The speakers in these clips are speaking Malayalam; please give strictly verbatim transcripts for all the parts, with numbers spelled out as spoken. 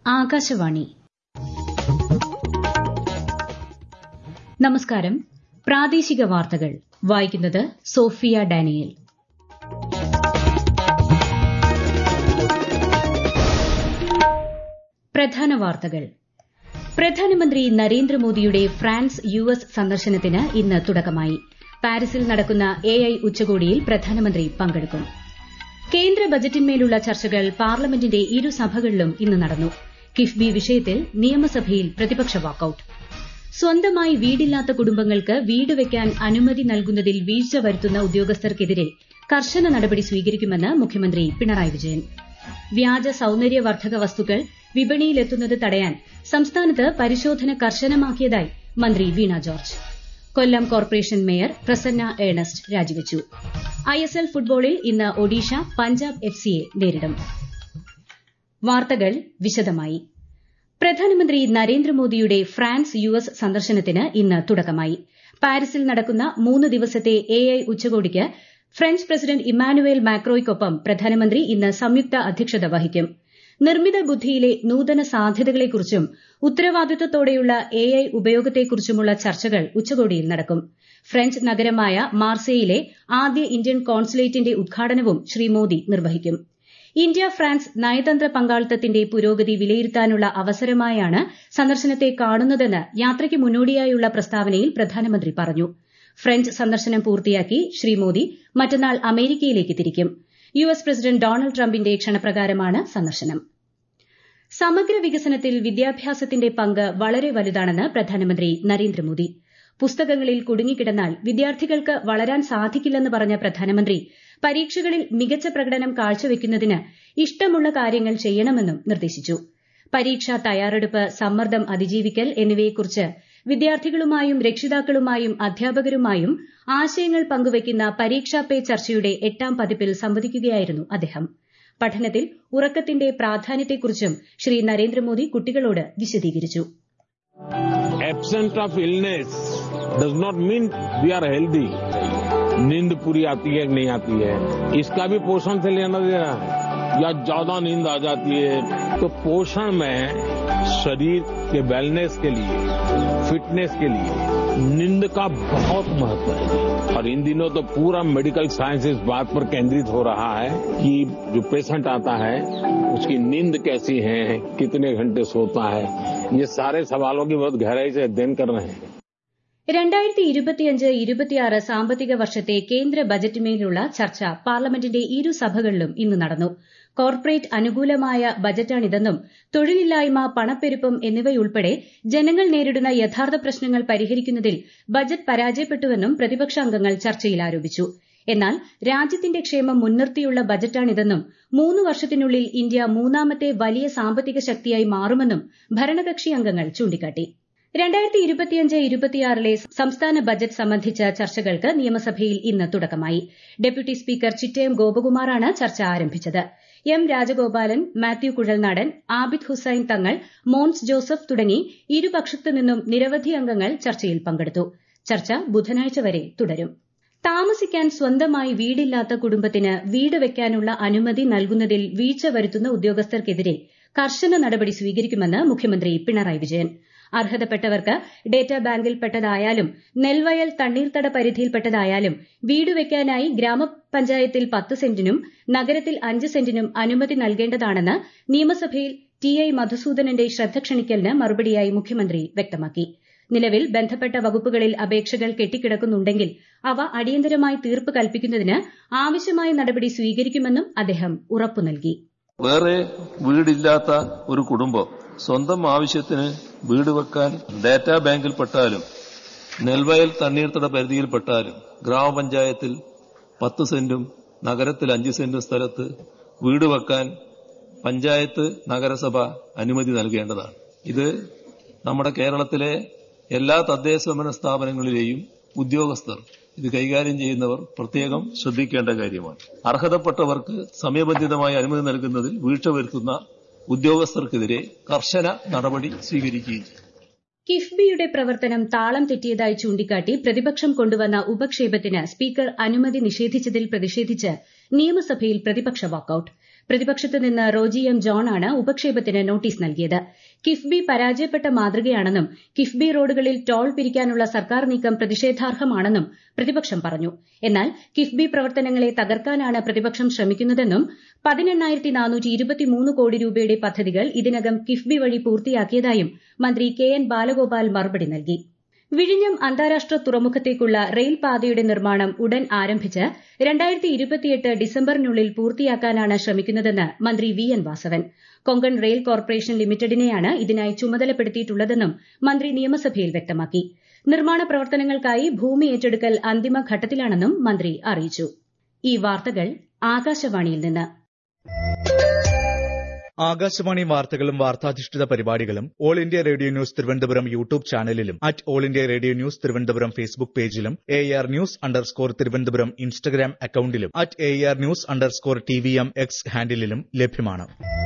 ആകാശവാണി. നമസ്കാരം. പ്രാദേശിക വാർത്തകൾ വായിക്കുന്നത് സോഫിയ ഡാനിയേൽ. പ്രധാന വാർത്തകൾ. പ്രധാനമന്ത്രി നരേന്ദ്രമോദിയുടെ ഫ്രാൻസ് യു എസ് സന്ദർശനത്തിന് ഇന്ന് തുടക്കമായി. പാരീസിൽ നടക്കുന്ന എ ഐ ഉച്ചകോടിയിൽ പ്രധാനമന്ത്രി പങ്കെടുക്കും. കേന്ദ്ര ബജറ്റിന്മേലുള്ള ചർച്ചകൾ പാർലമെന്റിന്റെ ഇരുസഭകളിലും ഇന്ന് നടന്നു. കിഫ്ബി വിഷയത്തിൽ നിയമസഭയിൽ പ്രതിപക്ഷ വാക്കൌട്ട്. സ്വന്തമായി വീടില്ലാത്ത കുടുംബങ്ങൾക്ക് വീട് വയ്ക്കാൻ അനുമതി നൽകുന്നതിൽ വീഴ്ച വരുത്തുന്ന ഉദ്യോഗസ്ഥർക്കെതിരെ കർശന നടപടി സ്വീകരിക്കുമെന്ന് മുഖ്യമന്ത്രി പിണറായി വിജയൻ. വ്യാജ സൌന്ദര്യവർദ്ധക വസ്തുക്കൾ വിപണിയിലെത്തുന്നത് തടയാൻ സംസ്ഥാനത്ത് പരിശോധന കർശനമാക്കിയതായി മന്ത്രി വീണ ജോർജ്. കൊല്ലം കോർപ്പറേഷൻ മേയർ പ്രസന്ന ഏണസ്റ്റ് രാജിവച്ചു. ഐ എസ് എൽ ഫുട്ബോളിൽ ഇന്ന് ഒഡീഷ പഞ്ചാബ് എഫ് സിയെ നേരിടും. വാർത്തകൾ വിശദമായി. പ്രധാനമന്ത്രി നരേന്ദ്രമോദിയുടെ ഫ്രാൻസ് യു എസ് സന്ദർശനത്തിന് ഇന്ന് തുടക്കമായി. പാരീസിൽ നടക്കുന്ന മൂന്ന് ദിവസത്തെ എ ഐ ഉച്ചകോടിക്ക് ഫ്രഞ്ച് പ്രസിഡന്റ് ഇമ്മാനുവേൽ മാക്രോയ്ക്കൊപ്പം പ്രധാനമന്ത്രി ഇന്ന് സംയുക്ത അധ്യക്ഷത വഹിക്കും. നിർമ്മിത ബുദ്ധിയിലെ നൂതന സാധ്യതകളെക്കുറിച്ചും ഉത്തരവാദിത്തത്തോടെയുള്ള എ ഐ ഉപയോഗത്തെക്കുറിച്ചുമുള്ള ചർച്ചകൾ ഉച്ചകോടിയിൽ നടക്കും. ഫ്രഞ്ച് നഗരമായ മാർസേയിലെ ആദ്യ ഇന്ത്യൻ കോൺസുലേറ്റിന്റെ ഉദ്ഘാടനവും ശ്രീ മോദി നിർവഹിക്കും. ഇന്ത്യ ഫ്രാൻസ് നയതന്ത്ര പങ്കാളിത്തത്തിന്റെ പുരോഗതി വിലയിരുത്താനുള്ള അവസരമായാണ് സന്ദർശനത്തെ കാണുന്നതെന്ന് യാത്രയ്ക്ക് മുന്നോടിയായുള്ള പ്രസ്താവനയിൽ പ്രധാനമന്ത്രി പറഞ്ഞു. ഫ്രഞ്ച് സന്ദർശനം പൂർത്തിയാക്കി ശ്രീ മോദി മറ്റന്നാൾ അമേരിക്കയിലേക്ക് തിരിക്കും. യു എസ് പ്രസിഡന്റ് ഡൊണാൾഡ് ട്രംപിന്റെ ക്ഷണപ്രകാരമാണ് സന്ദർശനം. സമഗ്ര വികസനത്തിൽ വിദ്യാഭ്യാസത്തിന്റെ പങ്ക് വളരെ വലുതാണെന്ന് പ്രധാനമന്ത്രി നരേന്ദ്രമോദി. പുസ്തകങ്ങളിൽ കുടുങ്ങിക്കിടന്നാൽ വിദ്യാർത്ഥികൾക്ക് വളരാൻ സാധിക്കില്ലെന്ന് പറഞ്ഞ പ്രധാനമന്ത്രി പരീക്ഷകളിൽ മികച്ച പ്രകടനം കാഴ്ചവെക്കുന്നതിന് ഇഷ്ടമുള്ള കാര്യങ്ങൾ ചെയ്യണമെന്നും നിർദ്ദേശിച്ചു. പരീക്ഷാ തയ്യാറെടുപ്പ്, സമ്മർദ്ദം അതിജീവിക്കൽ എന്നിവയെക്കുറിച്ച് വിദ്യാർത്ഥികളുമായും രക്ഷിതാക്കളുമായും അധ്യാപകരുമായും ആശയങ്ങൾ പങ്കുവയ്ക്കുന്ന പരീക്ഷാ പേ ചർച്ചയുടെ എട്ടാം പതിപ്പിൽ സംവദിക്കുകയായിരുന്നു അദ്ദേഹം. പഠനത്തിൽ ഉറക്കത്തിന്റെ പ്രാധാന്യത്തെക്കുറിച്ചും ശ്രീ നരേന്ദ്രമോദി കുട്ടികളോട് വിശദീകരിച്ചു. Absence of illness does not mean we are healthy. नींद पूरी आती है कि नहीं आती है, इसका भी पोषण से लेना देना है, या ज्यादा नींद आ जाती है. तो पोषण में शरीर के वेलनेस के लिए, फिटनेस के लिए नींद का बहुत महत्व है. और इन दिनों तो पूरा मेडिकल साइंस इस बात पर केंद्रित हो रहा है कि जो पेशेंट आता है उसकी नींद कैसी है, कितने घंटे सोता है. ये सारे सवालों की बहुत गहराई से अध्ययन कर रहे हैं. രണ്ടായിരത്തി ഇരുപത്തിയഞ്ച് ഇരുപത്തിയാറ് സാമ്പത്തിക വർഷത്തെ കേന്ദ്ര ബജറ്റിന്മേലുള്ള ചർച്ച പാർലമെന്റിന്റെ ഇരുസഭകളിലും ഇന്ന് നടന്നു. കോർപ്പറേറ്റ് അനുകൂലമായ ബജറ്റാണിതെന്നും തൊഴിലില്ലായ്മ, പണപ്പെരുപ്പം എന്നിവയുൾപ്പെടെ ജനങ്ങൾ നേരിടുന്ന യഥാർത്ഥ പ്രശ്നങ്ങൾ പരിഹരിക്കുന്നതിൽ ബജറ്റ് പരാജയപ്പെട്ടുവെന്നും പ്രതിപക്ഷ അംഗങ്ങൾ ചർച്ചയിൽ ആരോപിച്ചു. എന്നാൽ രാജ്യത്തിന്റെ ക്ഷേമം മുൻനിർത്തിയുള്ള ബജറ്റാണിതെന്നും മൂന്ന് വർഷത്തിനുള്ളിൽ ഇന്ത്യ മൂന്നാമത്തെ വലിയ സാമ്പത്തിക ശക്തിയായി മാറുമെന്നും ഭരണകക്ഷി അംഗങ്ങൾ ചൂണ്ടിക്കാട്ടി. രണ്ടായിരത്തി ഇരുപത്തിയഞ്ച് ഇരുപത്തിയാറിലെ സംസ്ഥാന ബജറ്റ് സംബന്ധിച്ച ചർച്ചകൾക്ക് നിയമസഭയിൽ ഇന്ന് തുടക്കമായി. ഡെപ്യൂട്ടി സ്പീക്കർ ചിറ്റയം ഗോപകുമാറാണ് ചർച്ച ആരംഭിച്ചത്. എം രാജഗോപാലൻ, മാത്യു കുഴൽനാടൻ, ആബിദ് ഹുസൈൻ തങ്ങൾ, മോൻസ് ജോസഫ് തുടങ്ങി ഇരുപക്ഷത്തു നിന്നും നിരവധി അംഗങ്ങൾ ചർച്ചയിൽ പങ്കെടുത്തു. ചർച്ച ബുധനാഴ്ച വരെ തുടരും. താമസിക്കാൻ സ്വന്തമായി വീടില്ലാത്ത കുടുംബത്തിന് വീട് വയ്ക്കാനുള്ള അനുമതി നൽകുന്നതിൽ വീഴ്ച വരുത്തുന്ന ഉദ്യോഗസ്ഥർക്കെതിരെ കർശന നടപടി സ്വീകരിക്കുമെന്ന് മുഖ്യമന്ത്രി പിണറായി വിജയൻ. അർഹതപ്പെട്ടവർക്ക് ഡേറ്റാ ബാങ്കിൽപ്പെട്ടതായാലും നെൽവയൽ തണ്ണീർത്തട പരിധിയിൽപ്പെട്ടതായാലും വീട് വയ്ക്കാനായി ഗ്രാമപഞ്ചായത്തിൽ പത്ത് സെന്റിനും നഗരത്തിൽ അഞ്ച് സെന്റിനും അനുമതി നൽകേണ്ടതാണെന്ന് നിയമസഭയിൽ ടി ഐ മധുസൂദനന്റെ ശ്രദ്ധ ക്ഷണിക്കലിന് മറുപടിയായി മുഖ്യമന്ത്രി വ്യക്തമാക്കി. നിലവിൽ ബന്ധപ്പെട്ട വകുപ്പുകളിൽ അപേക്ഷകൾ കെട്ടിക്കിടക്കുന്നുണ്ടെങ്കിൽ അവ അടിയന്തരമായി തീർപ്പ് കൽപ്പിക്കുന്നതിന് ആവശ്യമായ നടപടി സ്വീകരിക്കുമെന്നും അദ്ദേഹം ഉറപ്പു നൽകി. വേറെ വീടില്ലാത്ത ഒരു കുടുംബം സ്വന്തം ആവശ്യത്തിന് വീട് വെക്കാൻ ഡാറ്റാ ബാങ്കിൽപ്പെട്ടാലും നെൽവയൽ തണ്ണീർത്തട പരിധിയിൽപ്പെട്ടാലും ഗ്രാമപഞ്ചായത്തിൽ പത്ത് സെന്റും നഗരത്തിൽ അഞ്ച് സെന്റും സ്ഥലത്ത് വീട് വെക്കാൻ പഞ്ചായത്ത് നഗരസഭ അനുമതി നൽകേണ്ടതാണ്. ഇത് നമ്മുടെ കേരളത്തിലെ എല്ലാ തദ്ദേശഭരണ സ്ഥാപനങ്ങളിലെയും ഉദ്യോഗസ്ഥർ, ഇത് കൈകാര്യം ചെയ്യുന്നവർ പ്രത്യേകം ശ്രദ്ധിക്കേണ്ട കാര്യമാണ്. അർഹതപ്പെട്ടവർക്ക് സമയബന്ധിതമായി അനുമതി നൽകുന്നതിൽ വീഴ്ച വരുത്തുന്ന ഉദ്യോഗസ്ഥർക്കെതിരെ കർശന നടപടി സ്വീകരിക്കുകയും ചെയ്യും. കിഫ്ബിയുടെ പ്രവർത്തനം താളം തെറ്റിയതായി ചൂണ്ടിക്കാട്ടി പ്രതിപക്ഷം കൊണ്ടുവന്ന ഉപക്ഷേപത്തിന് സ്പീക്കർ അനുമതി നിഷേധിച്ചതിൽ പ്രതിഷേധിച്ച് നിയമസഭയിൽ പ്രതിപക്ഷ വാക്കൌട്ട്. പ്രതിപക്ഷത്ത് നിന്ന് റോജി എം ജോണാണ് ഉപക്ഷേപത്തിന് നോട്ടീസ് നൽകിയത്. കിഫ്ബി പരാജയപ്പെട്ട മാതൃകയാണെന്നും കിഫ്ബി റോഡുകളിൽ ടോൾ പിരിക്കാനുള്ള സർക്കാർ നീക്കം പ്രതിഷേധാർഹമാണെന്നും പ്രതിപക്ഷം പറഞ്ഞു. എന്നാൽ കിഫ്ബി പ്രവർത്തനങ്ങളെ തകർക്കാനാണ് പ്രതിപക്ഷം ശ്രമിക്കുന്നതെന്നും പതിനെണ്ണായിരത്തി നാനൂറ്റി ഇരുപത്തിമൂന്ന് കോടി രൂപയുടെ പദ്ധതികൾ ഇതിനകം കിഫ്ബി വഴി പൂർത്തിയാക്കിയതായും മന്ത്രി കെ എൻ ബാലഗോപാൽ മറുപടി നൽകി. വിഴിഞ്ഞം അന്താരാഷ്ട്ര തുറമുഖത്തേക്കുള്ള റെയിൽ പാതയുടെ നിർമ്മാണം ഉടൻ ആരംഭിച്ച് രണ്ടായിരത്തി ഇരുപത്തിയെട്ട് ഡിസംബറിനുള്ളിൽ പൂർത്തിയാക്കാനാണ് ശ്രമിക്കുന്നതെന്ന് മന്ത്രി V N Vasavan. Konkan rail corporation ലിമിറ്റഡിനെയാണ് ഇതിനായി ചുമതലപ്പെടുത്തിയിട്ടുള്ളതെന്നും മന്ത്രി നിയമസഭയിൽ വ്യക്തമാക്കി. നിർമ്മാണ പ്രവർത്തനങ്ങൾക്കായി ഭൂമി ഏറ്റെടുക്കൽ അന്തിമഘട്ടത്തിലാണെന്നും മന്ത്രി അറിയിച്ചു. ഈ വാർത്തകൾ ആകാശവാണിയിൽ നിന്ന്. ആകാശവാണി വാർത്തകളും വാർത്താധിഷ്ഠിത പരിപാടികളും all India radio news Thiruvananthapuram YouTube ചാനലിലും at all India radio news Thiruvananthapuram Facebook പേജിലും A R news underscore Thiruvananthapuram Instagram അക്കൌണ്ടിലും at A R news underscore T V M X ഹാൻഡിലും ലഭ്യമാണ്.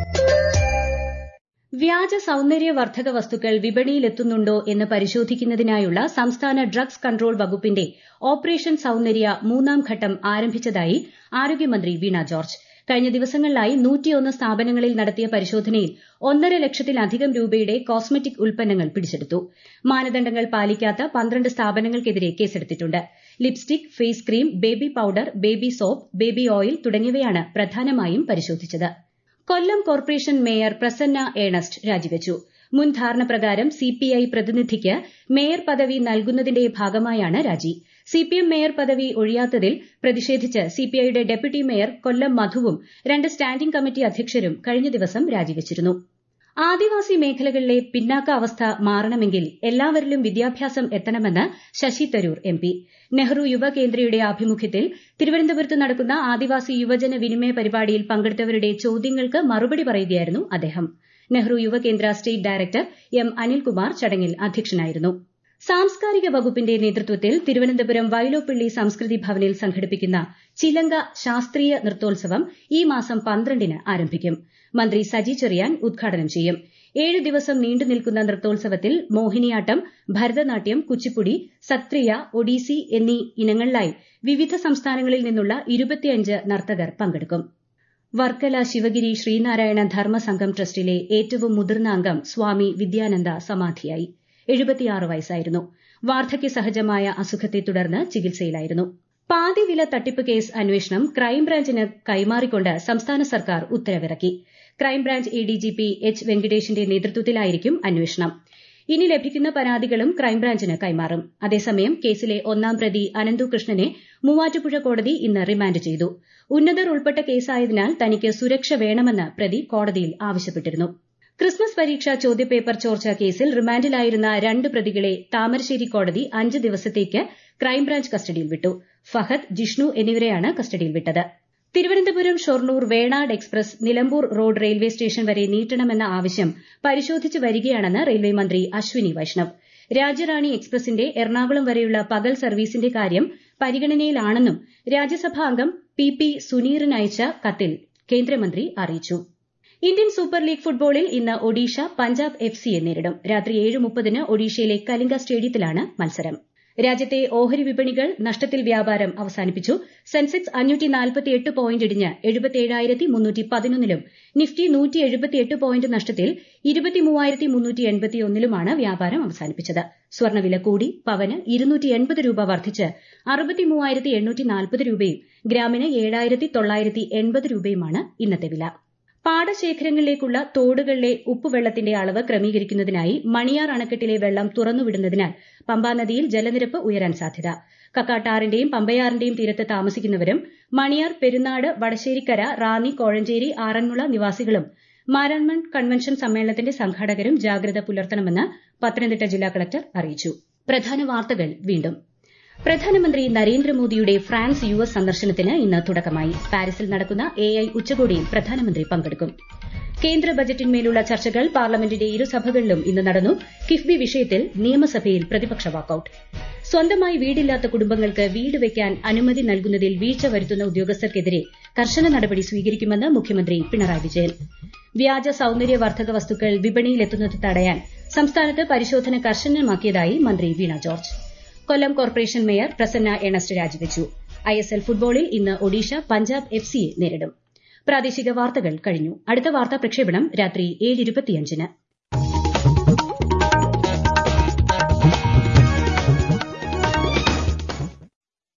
വ്യാജ സൌന്ദര്യവർദ്ധക വസ്തുക്കൾ വിപണിയിലെത്തുന്നുണ്ടോ എന്ന് പരിശോധിക്കുന്നതിനായുള്ള സംസ്ഥാന ഡ്രഗ്സ് കൺട്രോൾ വകുപ്പിന്റെ ഓപ്പറേഷൻ സൌന്ദര്യ മൂന്നാം ഘട്ടം ആരംഭിച്ചതായി ആരോഗ്യമന്ത്രി വീണ ജോർജ്. കഴിഞ്ഞ ദിവസങ്ങളിലായി നൂറ്റിയൊന്ന് സ്ഥാപനങ്ങളിൽ നടത്തിയ പരിശോധനയിൽ ഒന്നര ലക്ഷത്തിലധികം രൂപയുടെ കോസ്മെറ്റിക് ഉൽപ്പന്നങ്ങൾ പിടിച്ചെടുത്തു. മാനദണ്ഡങ്ങൾ പാലിക്കാത്ത പന്ത്രണ്ട് സ്ഥാപനങ്ങൾക്കെതിരെ കേസെടുത്തിട്ടുണ്ട്. Lipstick, face cream, baby powder, baby soap, baby oil തുടങ്ങിയവയാണ് പ്രധാനമായും പരിശോധിച്ചത്. കൊല്ലം കോർപ്പറേഷൻ മേയർ പ്രസന്ന ഏണസ്റ്റ് രാജിവച്ചു. മുൻ ധാരണ പ്രകാരം സിപിഐ പ്രതിനിധിക്ക് മേയർ പദവി നൽകുന്നതിന്റെ ഭാഗമായാണ് രാജി. സിപിഎം മേയർ പദവി ഒഴിയാത്തതിൽ പ്രതിഷേധിച്ച് സിപിഐയുടെ ഡെപ്യൂട്ടി മേയർ കൊല്ലം മധുവും രണ്ട് സ്റ്റാൻഡിംഗ് കമ്മിറ്റി അധ്യക്ഷരും കഴിഞ്ഞ ദിവസം രാജിവച്ചിരുന്നു. ആദിവാസി മേഖലകളിലെ പിന്നാക്ക അവസ്ഥ മാറണമെങ്കിൽ എല്ലാവരിലും വിദ്യാഭ്യാസം എത്തണമെന്ന് ശശി തരൂർ എം പി. നെഹ്റു യുവകേന്ദ്രയുടെ ആഭിമുഖ്യത്തിൽ തിരുവനന്തപുരത്ത് നടക്കുന്ന ആദിവാസി യുവജന വിനിമയ പരിപാടിയിൽ പങ്കെടുത്തവരുടെ ചോദ്യങ്ങൾക്ക് മറുപടി പറയുകയായിരുന്നു അദ്ദേഹം. Nehru Yuva Kendra state director M Anilkumar ചടങ്ങിൽ അധ്യക്ഷനായിരുന്നു. സാംസ്കാരിക വകുപ്പിന്റെ നേതൃത്വത്തിൽ തിരുവനന്തപുരം വൈലോപ്പിള്ളി സംസ്കൃതി ഭവനിൽ സംഘടിപ്പിക്കുന്ന ചിലങ്ക ശാസ്ത്രീയ നൃത്തോത്സവം ഈ മാസം പന്ത്രണ്ടിന് ആരംഭിക്കും. മന്ത്രി സജി ചെറിയാൻ ഉദ്ഘാടനം ചെയ്യും. ഏഴ് ദിവസം നീണ്ടുനിൽക്കുന്ന നൃത്തോത്സവത്തിൽ മോഹിനിയാട്ടം, ഭരതനാട്യം, കുച്ചിപ്പുടി, സത്രിയ, ഒഡീസി എന്നീ ഇനങ്ങളിലായി വിവിധ സംസ്ഥാനങ്ങളിൽ നിന്നുള്ള ഇരുപത്തിയഞ്ച് നർത്തകർ പങ്കെടുക്കും. വർക്കല ശിവഗിരി ശ്രീനാരായണ ധർമ്മസംഘം ട്രസ്റ്റിലെ ഏറ്റവും മുതിർന്ന അംഗം സ്വാമി വിദ്യാനന്ദ സമാധിയായി. എഴുപത്തിയാറ് വയസ്സായിരുന്നു. വാർദ്ധക്യ സഹജമായ അസുഖത്തെ തുടർന്ന് ചികിത്സയിലായിരുന്നു. പാതിവില തട്ടിപ്പ് കേസ് അന്വേഷണം ക്രൈംബ്രാഞ്ചിന് കൈമാറിക്കൊണ്ട് സംസ്ഥാന സർക്കാർ ഉത്തരവിറക്കി. ക്രൈംബ്രാഞ്ച് എഡിജിപി എച്ച് വെങ്കടേഷിന്റെ നേതൃത്വത്തിലായിരിക്കും അന്വേഷണം. ഇനി ലഭിക്കുന്ന പരാതികളും ക്രൈംബ്രാഞ്ചിന് കൈമാറും. അതേസമയം കേസിലെ ഒന്നാം പ്രതി അനന്തു കൃഷ്ണനെ മൂവാറ്റുപുഴ കോടതി ഇന്ന് റിമാൻഡ് ചെയ്തു. ഉന്നതർ ഉൾപ്പെട്ട കേസായതിനാൽ തനിക്ക് സുരക്ഷ വേണമെന്ന് പ്രതി കോടതിയിൽ ആവശ്യപ്പെട്ടിരുന്നു. ക്രിസ്മസ് പരീക്ഷാ ചോദ്യപേപ്പർ ചോർച്ചാ കേസിൽ റിമാൻഡിലായിരുന്ന രണ്ട് പ്രതികളെ താമരശ്ശേരി കോടതി അഞ്ച് ദിവസത്തേക്ക് ക്രൈംബ്രാഞ്ച് കസ്റ്റഡിയിൽ വിട്ടു. ഫഹദ്, ജിഷ്ണു എന്നിവരെയാണ് കസ്റ്റഡിയിൽ വിട്ടത്. Thiruvananthapuram Shoranur Venad express Nilambur road railway station വരെ നീട്ടണമെന്ന ആവശ്യം പരിശോധിച്ചു വരികയാണെന്ന് റെയിൽവേ മന്ത്രി അശ്വിനി വൈഷ്ണവ്. രാജ്യറാണി എക്സ്പ്രസിന്റെ എറണാകുളം വരെയുള്ള പകൽ സർവീസിന്റെ കാര്യം പരിഗണനയിലാണെന്നും രാജ്യസഭാ അംഗം പി പി സുനീറിനയച്ച കത്തിൽ കേന്ദ്രമന്ത്രി അറിയിച്ചു. ഇന്ത്യൻ സൂപ്പർ ലീഗ് ഫുട്ബോളിൽ ഇന്ന് ഒഡീഷ പഞ്ചാബ് എഫ് സിയെ നേരിടും. രാത്രി ഏഴ് മുപ്പതിന് ഒഡീഷയിലെ കലിംഗ സ്റ്റേഡിയത്തിലാണ് മത്സരം. രാജ്യത്തെ ഓഹരി വിപണികൾ നഷ്ടത്തിൽ വ്യാപാരം അവസാനിപ്പിച്ചു. സെൻസെക്സ് അഞ്ഞൂറ്റി നാൽപ്പത്തിയെട്ട് പോയിന്റ് ഇടിഞ്ഞ് എഴുപത്തിയേഴായിരത്തി മുന്നൂറ്റി പതിനൊന്നിലും നിഫ്റ്റി നൂറ്റി എഴുപത്തിയെട്ട് പോയിന്റ് നഷ്ടത്തിൽ ഇരുപത്തിമൂവായിരത്തി മുന്നൂറ്റി എൺപത്തിയൊന്നിലുമാണ് വ്യാപാരം അവസാനിപ്പിച്ചത്. സ്വർണ്ണവില കൂടി. പവന് ഇരുന്നൂറ്റി എൺപത് രൂപ വർദ്ധിച്ച് അറുപത്തിമൂവായിരത്തി എണ്ണൂറ്റി നാൽപ്പത് രൂപയും ഗ്രാമിന് ഏഴായിരത്തി തൊള്ളായിരത്തി എൺപത് രൂപയുമാണ് ഇന്നത്തെ വില. പാടശേഖരങ്ങളിലേക്കുള്ള തോടുകളിലെ ഉപ്പുവെള്ളത്തിന്റെ അളവ് ക്രമീകരിക്കുന്നതിനായി മണിയാർ അണക്കെട്ടിലെ വെള്ളം തുറന്നുവിടുന്നതിനാൽ പമ്പാനദിയിൽ ജലനിരപ്പ് ഉയരാൻ സാധ്യത. കക്കാട്ടാറിന്റെയും പമ്പയാറിന്റെയും തീരത്ത് താമസിക്കുന്നവരും മണിയാർ, പെരുന്നാട്, വടശ്ശേരിക്കര, റാന്നി, കോഴഞ്ചേരി, ആറന്മുള നിവാസികളും മാരാമൺ കൺവെൻഷൻ സമ്മേളനത്തിന്റെ സംഘാടകരും ജാഗ്രത പുലർത്തണമെന്ന് പത്തനംതിട്ട ജില്ലാ കളക്ടർ അറിയിച്ചു. പ്രധാന വാർത്തകൾ വീണ്ടും. പ്രധാനമന്ത്രി നരേന്ദ്രമോദിയുടെ ഫ്രാൻസ് യു എസ് സന്ദർശനത്തിന് ഇന്ന് തുടക്കമായി. പാരീസിൽ നടക്കുന്ന എ ഐ ഉച്ചകോടിയിൽ പ്രധാനമന്ത്രി പങ്കെടുക്കും. കേന്ദ്ര ബജറ്റിന്മേലുള്ള ചർച്ചകൾ പാർലമെന്റിന്റെ ഇരുസഭകളിലും ഇന്ന് നടന്നു. കിഫ്ബി വിഷയത്തിൽ നിയമസഭയിൽ പ്രതിപക്ഷ വാക്കൌട്ട്. സ്വന്തമായി വീടില്ലാത്ത കുടുംബങ്ങൾക്ക് വീട് വയ്ക്കാൻ അനുമതി നൽകുന്നതിൽ വീഴ്ച വരുത്തുന്ന ഉദ്യോഗസ്ഥർക്കെതിരെ കർശന നടപടി സ്വീകരിക്കുമെന്ന് മുഖ്യമന്ത്രി പിണറായി വിജയൻ. വ്യാജ സൌന്ദര്യവർദ്ധക വസ്തുക്കൾ വിപണിയിലെത്തുന്നത് തടയാൻ സംസ്ഥാനത്ത് പരിശോധന കർശനമാക്കിയതായി മന്ത്രി വീണ ജോർജ്. കൊല്ലം കോർപ്പറേഷൻ മേയർ പ്രസന്ന ഏണസ്റ്റ് രാജിവച്ചു. ഐ എസ് എൽ ഫുട്ബോളിൽ ഇന്ന് ഒഡീഷ പഞ്ചാബ് എഫ് സിയെ നേരിടും. പ്രാദേശിക വാർത്തകൾ കഴിഞ്ഞു. അടുത്ത വാർത്താ പ്രക്ഷേപണം രാത്രി ഏഴ് ഇരുപത്തിയഞ്ചിന്.